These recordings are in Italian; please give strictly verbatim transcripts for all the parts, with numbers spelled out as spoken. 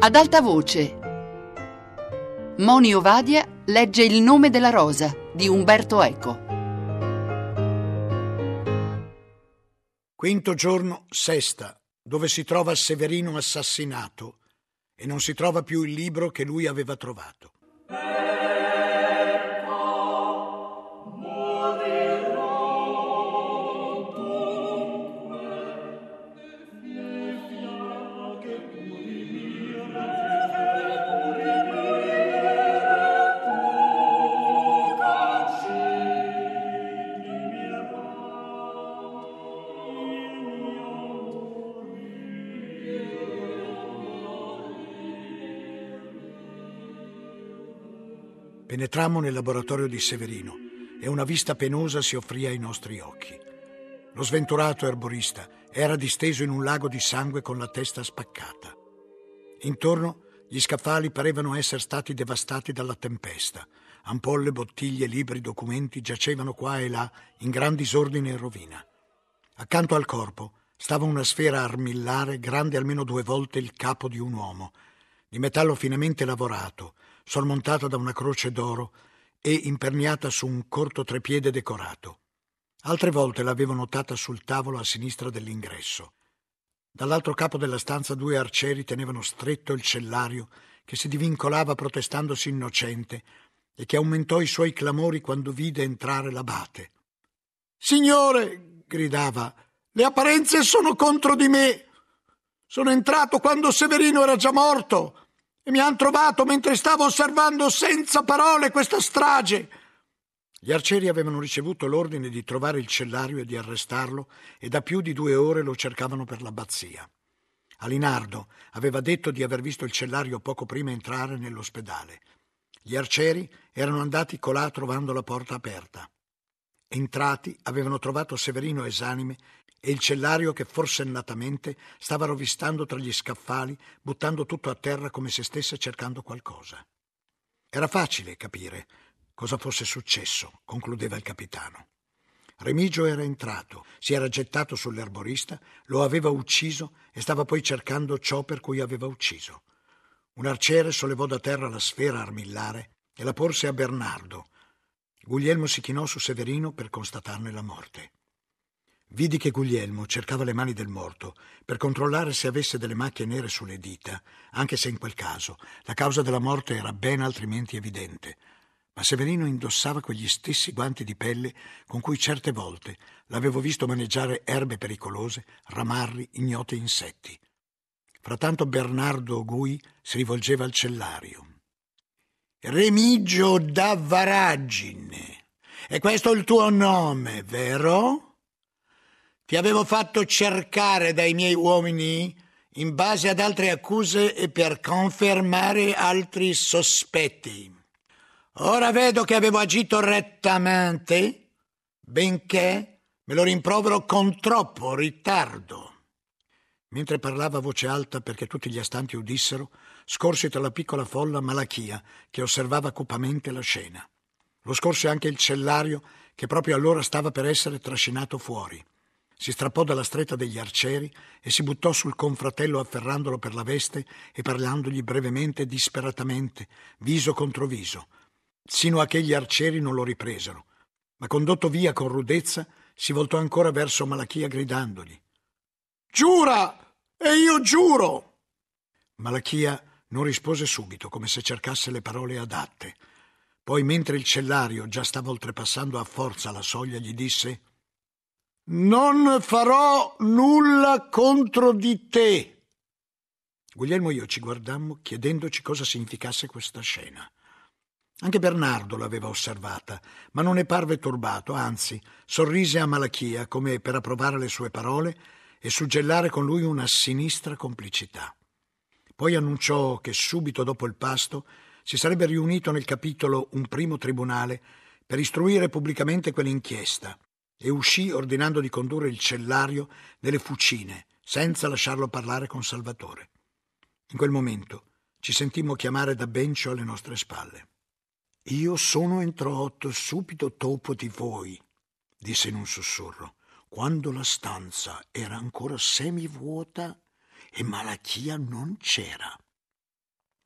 Ad alta voce, Moni Ovadia legge Il nome della rosa di Umberto Eco. Quinto giorno, sesta, dove si trova Severino assassinato e non si trova più il libro che lui aveva trovato. Penetrammo nel laboratorio di Severino e una vista penosa si offrì ai nostri occhi. Lo sventurato erborista era disteso in un lago di sangue con la testa spaccata. Intorno gli scaffali parevano essere stati devastati dalla tempesta. Ampolle, bottiglie, libri, documenti giacevano qua e là in gran disordine e rovina. Accanto al corpo stava una sfera armillare grande almeno due volte il capo di un uomo, di metallo finemente lavorato, sormontata da una croce d'oro e imperniata su un corto trepiede decorato. Altre volte l'avevo notata sul tavolo a sinistra dell'ingresso. Dall'altro capo della stanza due arcieri tenevano stretto il cellario che si divincolava protestandosi innocente e che aumentò i suoi clamori quando vide entrare l'abate. «Signore!» gridava, «le apparenze sono contro di me! Sono entrato quando Severino era già morto e mi han trovato mentre stavo osservando senza parole questa strage!» Gli arcieri avevano ricevuto l'ordine di trovare il cellario e di arrestarlo e da più di due ore lo cercavano per l'abbazia. Alinardo aveva detto di aver visto il cellario poco prima entrare nell'ospedale. Gli arcieri erano andati colà trovando la porta aperta. Entrati avevano trovato Severino esanime e il cellario che forsennatamente stava rovistando tra gli scaffali, buttando tutto a terra come se stesse cercando qualcosa. Era facile capire cosa fosse successo, concludeva il capitano. Remigio era entrato, si era gettato sull'erborista, lo aveva ucciso e stava poi cercando ciò per cui aveva ucciso. Un arciere sollevò da terra la sfera armillare e la porse a Bernardo. Guglielmo si chinò su Severino per constatarne la morte. Vidi che Guglielmo cercava le mani del morto per controllare se avesse delle macchie nere sulle dita, anche se in quel caso la causa della morte era ben altrimenti evidente. Ma Severino indossava quegli stessi guanti di pelle con cui certe volte l'avevo visto maneggiare erbe pericolose, ramarri, ignoti insetti. Frattanto Bernardo Gui si rivolgeva al cellario. «Remigio da Varagine, è questo il tuo nome, vero? Ti avevo fatto cercare dai miei uomini in base ad altre accuse e per confermare altri sospetti. Ora vedo che avevo agito rettamente, benché me lo rimprovero con troppo ritardo». Mentre parlava a voce alta perché tutti gli astanti udissero, scorse tra la piccola folla Malachia, che osservava cupamente la scena. Lo scorse anche il cellario, che proprio allora stava per essere trascinato fuori. Si strappò dalla stretta degli arcieri e si buttò sul confratello afferrandolo per la veste e parlandogli brevemente e disperatamente, viso contro viso, sino a che gli arcieri non lo ripresero. Ma condotto via con rudezza, si voltò ancora verso Malachia gridandogli: «Giura! E io giuro!» Malachia non rispose subito, come se cercasse le parole adatte. Poi, mentre il cellario già stava oltrepassando a forza la soglia, gli disse: «Non farò nulla contro di te». Guglielmo e io ci guardammo chiedendoci cosa significasse questa scena. Anche Bernardo l'aveva osservata, ma non ne parve turbato, anzi, sorrise a Malachia come per approvare le sue parole e suggellare con lui una sinistra complicità. Poi annunciò che subito dopo il pasto si sarebbe riunito nel capitolo un primo tribunale per istruire pubblicamente quell'inchiesta e uscì ordinando di condurre il cellario nelle fucine, senza lasciarlo parlare con Salvatore. In quel momento ci sentimmo chiamare da Bencio alle nostre spalle. «Io sono entrato subito dopo di voi», disse in un sussurro, «quando la stanza era ancora semivuota e Malachia non c'era.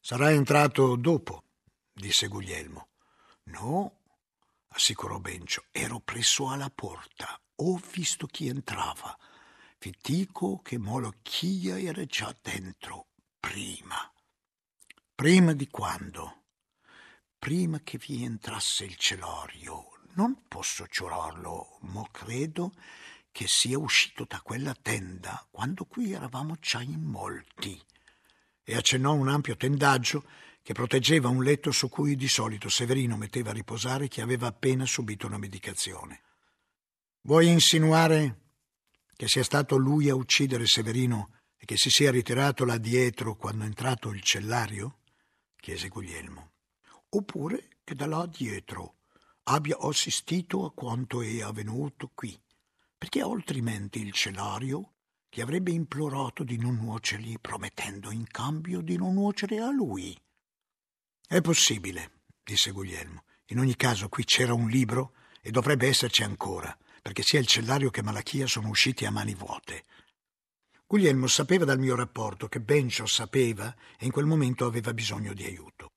Sarà entrato dopo, disse Guglielmo. No, assicurò Bencio, ero presso alla porta. Ho visto chi entrava. Vi dico che Molochia era già dentro, prima. Prima di quando? Prima che vi entrasse il celorio. Non posso giurarlo, ma credo che sia uscito da quella tenda quando qui eravamo già in molti. E accennò un ampio tendaggio che proteggeva un letto su cui di solito Severino metteva a riposare chi aveva appena subito una medicazione. Vuoi insinuare che sia stato lui a uccidere Severino e che si sia ritirato là dietro quando è entrato il cellario? Chiese Guglielmo. Oppure che da là dietro abbia assistito a quanto è avvenuto qui, perché altrimenti il cellario ti avrebbe implorato di non nuocergli, promettendo in cambio di non nuocere a lui. È possibile, disse Guglielmo. In ogni caso qui c'era un libro e dovrebbe esserci ancora, perché sia il cellario che Malachia sono usciti a mani vuote. Guglielmo sapeva dal mio rapporto che Bencio sapeva e in quel momento aveva bisogno di aiuto.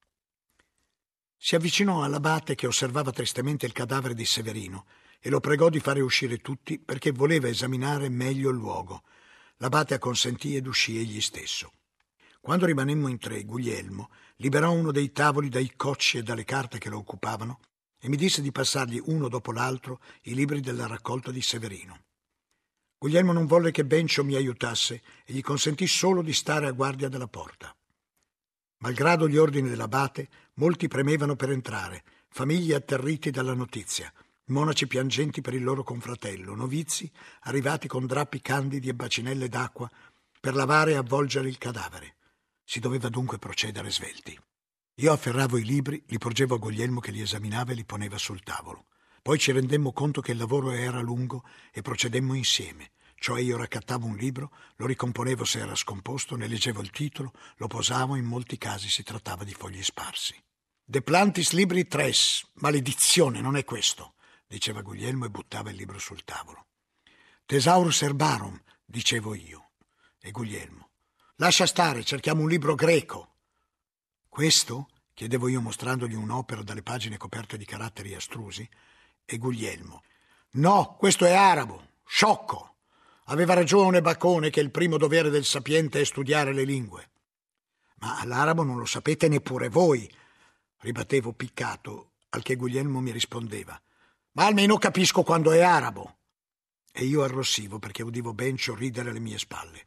Si avvicinò all'abate che osservava tristemente il cadavere di Severino e lo pregò di fare uscire tutti perché voleva esaminare meglio il luogo. L'abate acconsentì ed uscì egli stesso. Quando rimanemmo in tre, Guglielmo liberò uno dei tavoli dai cocci e dalle carte che lo occupavano e mi disse di passargli uno dopo l'altro i libri della raccolta di Severino. Guglielmo non volle che Bencio mi aiutasse e gli consentì solo di stare a guardia della porta. Malgrado gli ordini dell'abate, molti premevano per entrare, famiglie atterriti dalla notizia, monaci piangenti per il loro confratello, novizi arrivati con drappi candidi e bacinelle d'acqua per lavare e avvolgere il cadavere. Si doveva dunque procedere svelti. Io afferravo i libri, li porgevo a Guglielmo che li esaminava e li poneva sul tavolo. Poi ci rendemmo conto che il lavoro era lungo e procedemmo insieme. Cioè io raccattavo un libro, lo ricomponevo se era scomposto, ne leggevo il titolo, lo posavo, in molti casi si trattava di fogli sparsi. De plantis libri tres, maledizione, non è questo, diceva Guglielmo e buttava il libro sul tavolo. Thesaurus herbarum, dicevo io, e Guglielmo. Lascia stare, cerchiamo un libro greco. Questo? Chiedevo io mostrandogli un'opera dalle pagine coperte di caratteri astrusi, e Guglielmo. No, questo è arabo, sciocco. Aveva ragione Bacone che il primo dovere del sapiente è studiare le lingue. Ma l'arabo non lo sapete neppure voi, ribattevo piccato, al che Guglielmo mi rispondeva. Ma almeno capisco quando è arabo. E io arrossivo perché udivo Bencio ridere alle mie spalle.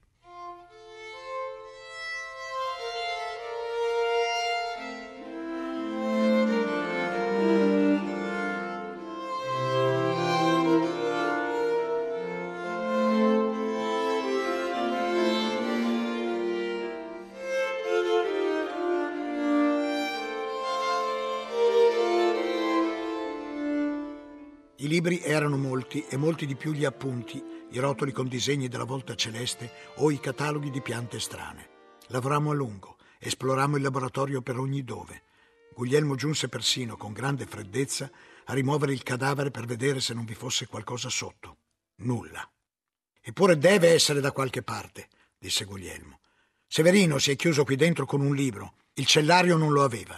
I libri erano molti e molti di più gli appunti, i rotoli con disegni della volta celeste o i cataloghi di piante strane. Lavorammo a lungo, esplorammo il laboratorio per ogni dove. Guglielmo giunse persino, con grande freddezza, a rimuovere il cadavere per vedere se non vi fosse qualcosa sotto. Nulla. Eppure deve essere da qualche parte, disse Guglielmo. Severino si è chiuso qui dentro con un libro. Il cellario non lo aveva.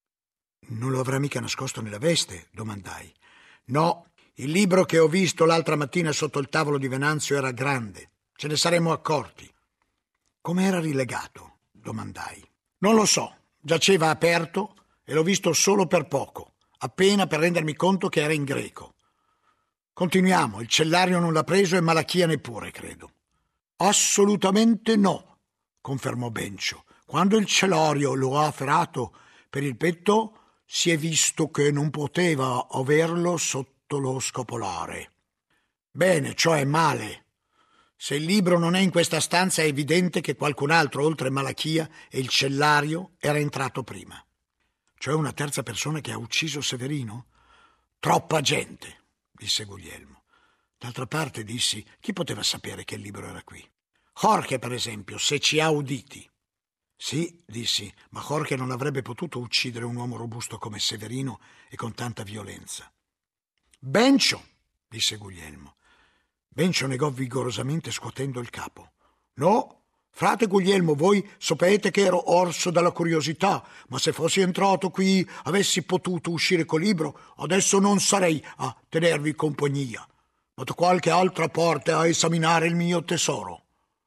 Non lo avrà mica nascosto nella veste? Domandai. No, il libro che ho visto l'altra mattina sotto il tavolo di Venanzio era grande. Ce ne saremmo accorti. Come era rilegato? Domandai. Non lo so. Giaceva aperto e l'ho visto solo per poco, appena per rendermi conto che era in greco. Continuiamo. Il cellario non l'ha preso e Malachia neppure, credo. Assolutamente no, confermò Bencio. Quando il cellario lo ha afferrato per il petto, si è visto che non poteva averlo sotto lo scapolare. Bene, cioè male. Se il libro non è in questa stanza è evidente che qualcun altro, oltre Malachia e il cellario, era entrato prima. Cioè una terza persona che ha ucciso Severino? Troppa gente, disse Guglielmo. D'altra parte, dissi, chi poteva sapere che il libro era qui? Jorge, per esempio, se ci ha uditi. Sì, dissi, ma Jorge non avrebbe potuto uccidere un uomo robusto come Severino e con tanta violenza. Bencio, disse Guglielmo. Bencio negò vigorosamente scuotendo il capo. No, Frate Guglielmo, voi sapete che ero orso dalla curiosità, ma se fossi entrato qui, avessi potuto uscire col libro, adesso non sarei a tenervi compagnia, ma da qualche altra parte a esaminare il mio tesoro.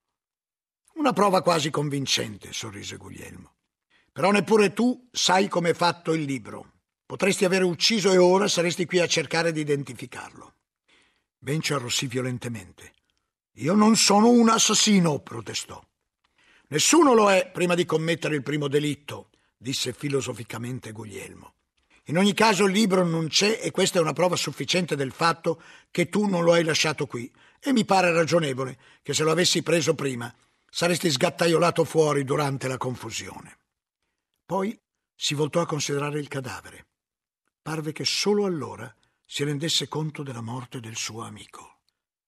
Una prova quasi convincente, sorrise Guglielmo. Però neppure tu sai come è fatto il libro. Potresti aver ucciso e ora saresti qui a cercare di identificarlo. Bencio arrossì violentemente. Io non sono un assassino, protestò. Nessuno lo è prima di commettere il primo delitto, disse filosoficamente Guglielmo. In ogni caso il libro non c'è e questa è una prova sufficiente del fatto che tu non lo hai lasciato qui e mi pare ragionevole che se lo avessi preso prima saresti sgattaiolato fuori durante la confusione. Poi si voltò a considerare il cadavere. Parve che solo allora si rendesse conto della morte del suo amico.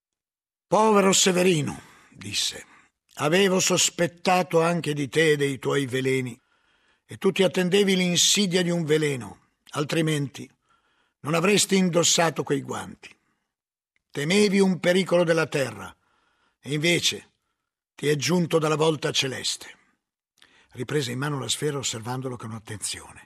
Povero Severino, disse, avevo sospettato anche di te e dei tuoi veleni, e tu ti attendevi l'insidia di un veleno, altrimenti non avresti indossato quei guanti. Temevi un pericolo della terra, e invece ti è giunto dalla volta celeste. Riprese in mano la sfera osservandolo con attenzione.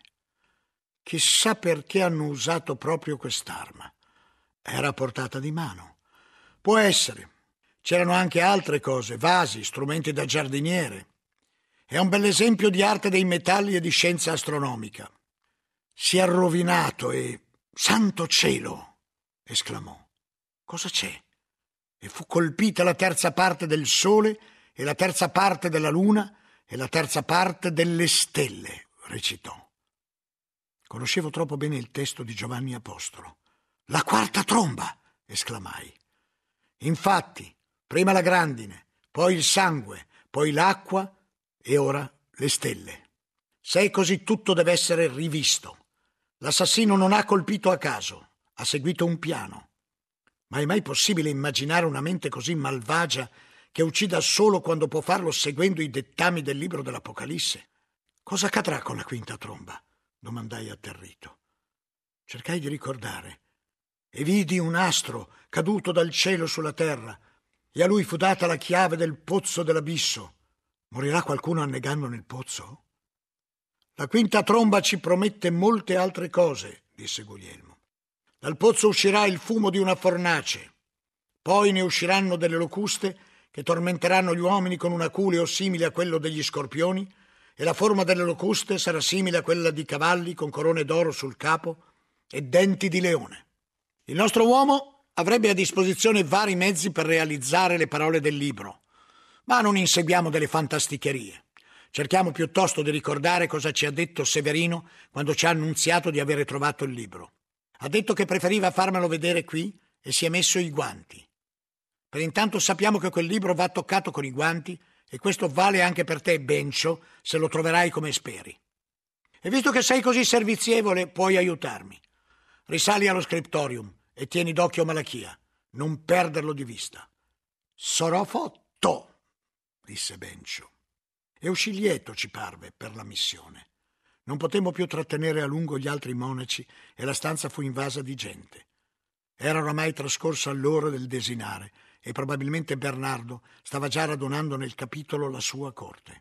Chissà perché hanno usato proprio quest'arma. Era a portata di mano. Può essere. C'erano anche altre cose, vasi, strumenti da giardiniere. È un bell'esempio di arte dei metalli e di scienza astronomica. Si è rovinato e... Santo cielo! Esclamò. Cosa c'è? E fu colpita la terza parte del sole e la terza parte della luna e la terza parte delle stelle, recitò. Conoscevo troppo bene il testo di Giovanni Apostolo. La quarta tromba! Esclamai. Infatti, prima la grandine, poi il sangue, poi l'acqua e ora le stelle. Se è così, tutto deve essere rivisto. L'assassino non ha colpito a caso, ha seguito un piano. Ma è mai possibile immaginare una mente così malvagia che uccida solo quando può farlo seguendo i dettami del libro dell'Apocalisse? Cosa accadrà con la quinta tromba? Domandai atterrito. Cercai di ricordare e vidi un astro caduto dal cielo sulla terra e a lui fu data la chiave del pozzo dell'abisso. Morirà qualcuno annegando nel pozzo? La quinta tromba ci promette molte altre cose, disse Guglielmo. Dal pozzo uscirà il fumo di una fornace, poi ne usciranno delle locuste che tormenteranno gli uomini con un aculeo simile a quello degli scorpioni, e la forma delle locuste sarà simile a quella di cavalli con corone d'oro sul capo e denti di leone. Il nostro uomo avrebbe a disposizione vari mezzi per realizzare le parole del libro, ma non inseguiamo delle fantasticherie. Cerchiamo piuttosto di ricordare cosa ci ha detto Severino quando ci ha annunziato di avere trovato il libro. Ha detto che preferiva farmelo vedere qui e si è messo i guanti. Per intanto sappiamo che quel libro va toccato con i guanti e questo vale anche per te, Bencio, se lo troverai come speri. E visto che sei così servizievole, puoi aiutarmi. Risali allo scriptorium e tieni d'occhio Malachia. Non perderlo di vista. Sarò fatto, disse Bencio. E uscì lieto, ci parve, per la missione. Non potemmo più trattenere a lungo gli altri monaci e la stanza fu invasa di gente. Era oramai trascorsa l'ora del desinare e probabilmente Bernardo stava già radunando nel capitolo la sua corte.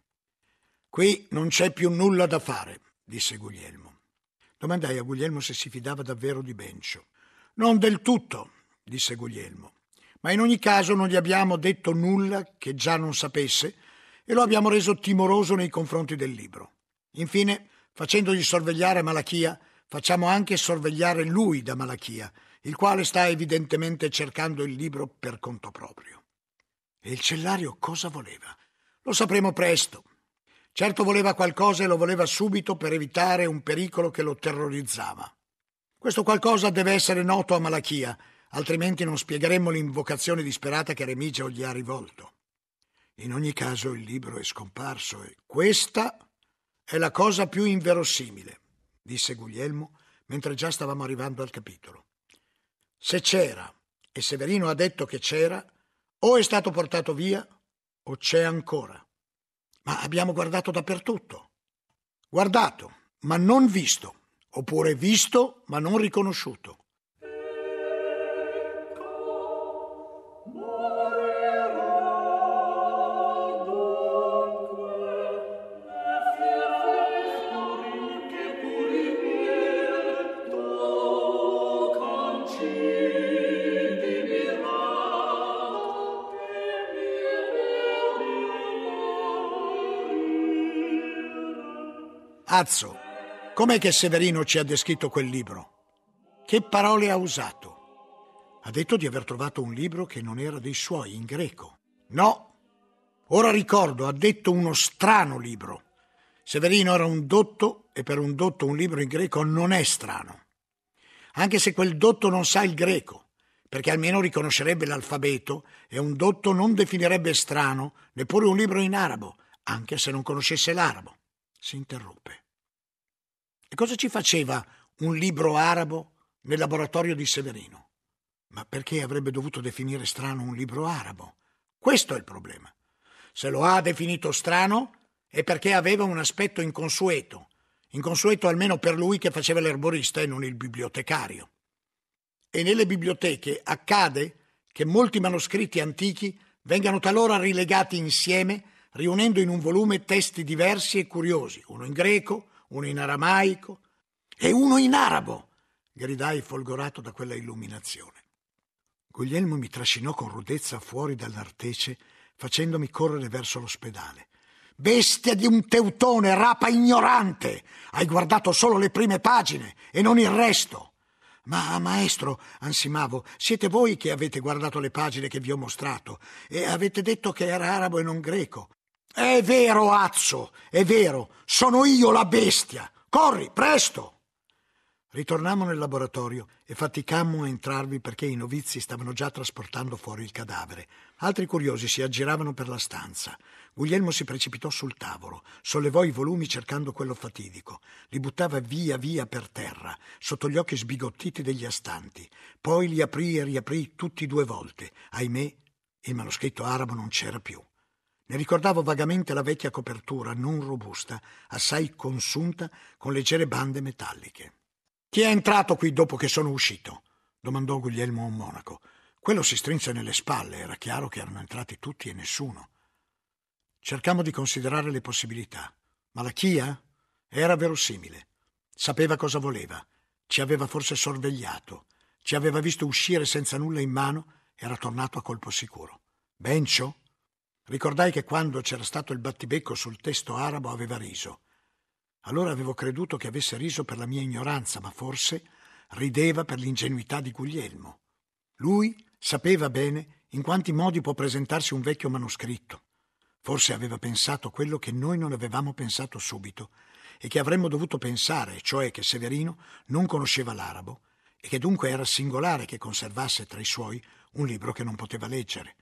Qui non c'è più nulla da fare, disse Guglielmo. Domandai a Guglielmo se si fidava davvero di Bencio. Non del tutto, disse Guglielmo, ma in ogni caso non gli abbiamo detto nulla che già non sapesse e lo abbiamo reso timoroso nei confronti del libro. Infine, facendogli sorvegliare Malachia, facciamo anche sorvegliare lui da Malachia, il quale sta evidentemente cercando il libro per conto proprio. E il cellario cosa voleva? Lo sapremo presto. Certo voleva qualcosa e lo voleva subito per evitare un pericolo che lo terrorizzava. Questo qualcosa deve essere noto a Malachia, altrimenti non spiegheremmo l'invocazione disperata che Remigio gli ha rivolto. In ogni caso il libro è scomparso e questa è la cosa più inverosimile, disse Guglielmo mentre già stavamo arrivando al capitolo. Se c'era, e Severino ha detto che c'era, o è stato portato via o c'è ancora. Ma abbiamo guardato dappertutto. Guardato, ma non visto, oppure visto, ma non riconosciuto. Morirà Azzo, com'è che Severino ci ha descritto quel libro? Che parole ha usato? Ha detto di aver trovato un libro che non era dei suoi, in greco. No, ora ricordo, ha detto uno strano libro. Severino era un dotto e per un dotto un libro in greco non è strano. Anche se quel dotto non sa il greco, perché almeno riconoscerebbe l'alfabeto e un dotto non definirebbe strano neppure un libro in arabo, anche se non conoscesse l'arabo. Si interruppe. E cosa ci faceva un libro arabo nel laboratorio di Severino? Ma perché avrebbe dovuto definire strano un libro arabo? Questo è il problema. Se lo ha definito strano è perché aveva un aspetto inconsueto, inconsueto almeno per lui che faceva l'erborista e non il bibliotecario. E nelle biblioteche accade che molti manoscritti antichi vengano talora rilegati insieme, riunendo in un volume testi diversi e curiosi, uno in greco, uno in aramaico e uno in arabo, gridai folgorato da quella illuminazione. Guglielmo mi trascinò con rudezza fuori dall'artece, facendomi correre verso l'ospedale. Bestia di un teutone, rapa ignorante! Hai guardato solo le prime pagine e non il resto. Ma, maestro, ansimavo, siete voi che avete guardato le pagine che vi ho mostrato e avete detto che era arabo e non greco. È vero, Azzo, è vero, sono io la bestia. Corri, presto! Ritornammo nel laboratorio e faticammo a entrarvi perché i novizi stavano già trasportando fuori il cadavere. Altri curiosi si aggiravano per la stanza. Guglielmo si precipitò sul tavolo, sollevò i volumi cercando quello fatidico, li buttava via via per terra, sotto gli occhi sbigottiti degli astanti. Poi li aprì e riaprì tutti due volte. Ahimè, il manoscritto arabo non c'era più. Ne ricordavo vagamente la vecchia copertura, non robusta, assai consunta, con leggere bande metalliche. «Chi è entrato qui dopo che sono uscito?» domandò Guglielmo a un monaco. Quello si strinse nelle spalle, era chiaro che erano entrati tutti e nessuno. Cercammo di considerare le possibilità, ma la Chia era verosimile. Sapeva cosa voleva, ci aveva forse sorvegliato, ci aveva visto uscire senza nulla in mano, era tornato a colpo sicuro. Bencio? Ricordai che quando c'era stato il battibecco sul testo arabo aveva riso. Allora avevo creduto che avesse riso per la mia ignoranza, ma forse rideva per l'ingenuità di Guglielmo. Lui sapeva bene in quanti modi può presentarsi un vecchio manoscritto. Forse aveva pensato quello che noi non avevamo pensato subito e che avremmo dovuto pensare, cioè che Severino non conosceva l'arabo e che dunque era singolare che conservasse tra i suoi un libro che non poteva leggere.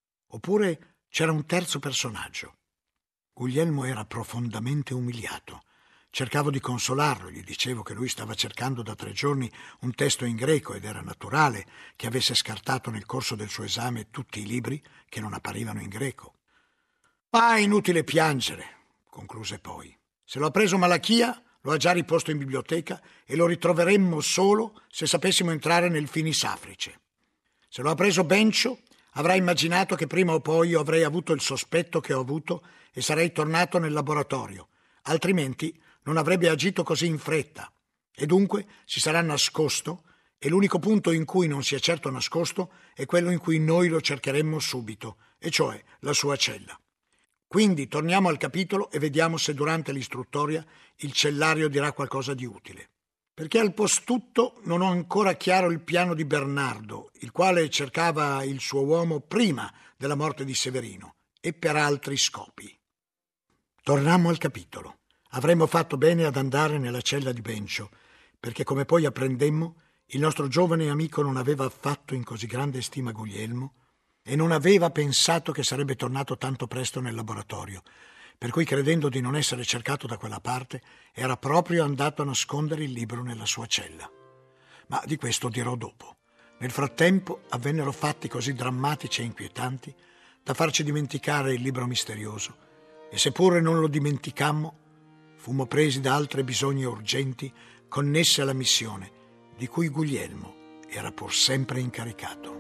Oppure c'era un terzo personaggio. Guglielmo era profondamente umiliato. Cercavo di consolarlo, gli dicevo che lui stava cercando da tre giorni un testo in greco ed era naturale che avesse scartato nel corso del suo esame tutti i libri che non apparivano in greco. «Ah, inutile piangere», concluse poi. «Se lo ha preso Malachia, lo ha già riposto in biblioteca e lo ritroveremmo solo se sapessimo entrare nel finisafrice. Se lo ha preso Bencio, avrà immaginato che prima o poi io avrei avuto il sospetto che ho avuto e sarei tornato nel laboratorio, altrimenti non avrebbe agito così in fretta e dunque si sarà nascosto e l'unico punto in cui non si è certo nascosto è quello in cui noi lo cercheremmo subito, e cioè la sua cella. Quindi torniamo al capitolo e vediamo se durante l'istruttoria il cellario dirà qualcosa di utile. Perché al postutto non ho ancora chiaro il piano di Bernardo, il quale cercava il suo uomo prima della morte di Severino e per altri scopi. Tornammo al capitolo. Avremmo fatto bene ad andare nella cella di Bencio, perché come poi apprendemmo, il nostro giovane amico non aveva affatto in così grande stima Guglielmo e non aveva pensato che sarebbe tornato tanto presto nel laboratorio, per cui credendo di non essere cercato da quella parte, era proprio andato a nascondere il libro nella sua cella. Ma di questo dirò dopo. Nel frattempo avvennero fatti così drammatici e inquietanti da farci dimenticare il libro misterioso e seppure non lo dimenticammo, fummo presi da altre bisogne urgenti connesse alla missione di cui Guglielmo era pur sempre incaricato.